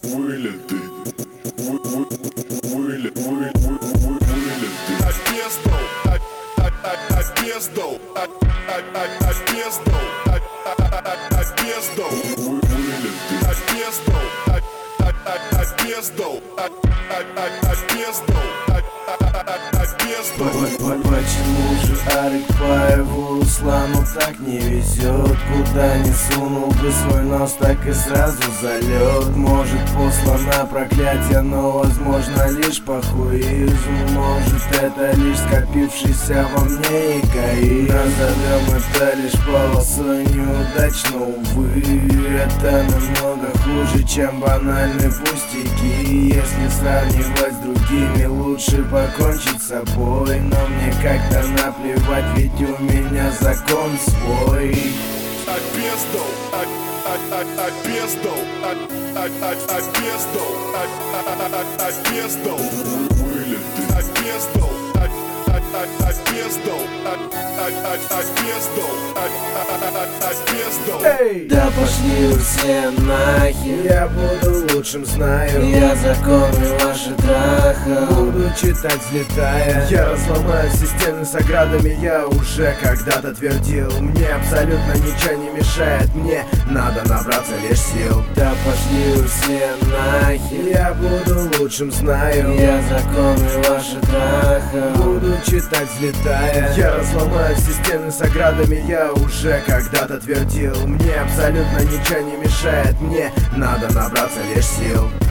Вылеты. Вылеты. Почему же Арыкпаеву Руслану так не везет? Куда не сунул бы свой нос, так и сразу залет. Может, послано проклятие, но возможно лишь похуизм. Может, это лишь скопившийся во мне эгоизм. Назовем это лишь полосой неудач, но увы, это намного хуже, чем банальные пустяки. Если сравнивать с другими, лучше покончить с собой. Но мне как-то наплевать, ведь у меня закон свой. Да пошли вы все нахер, я буду лучшим, знаю. Я законы ваши траха буду читать, взлетая. Я разломаю все стены с оградами, я уже когда-то твердил. Мне абсолютно ничего не мешает, мне надо набраться лишь сил. Да пошли вы все нахер, я буду лучшим, знаю. Я законы ваши траха буду читать, взлетая. Я разломаю все стены с оградами, я уже когда-то твердил. Мне абсолютно ничего не мешает, мне надо набраться лишь сил.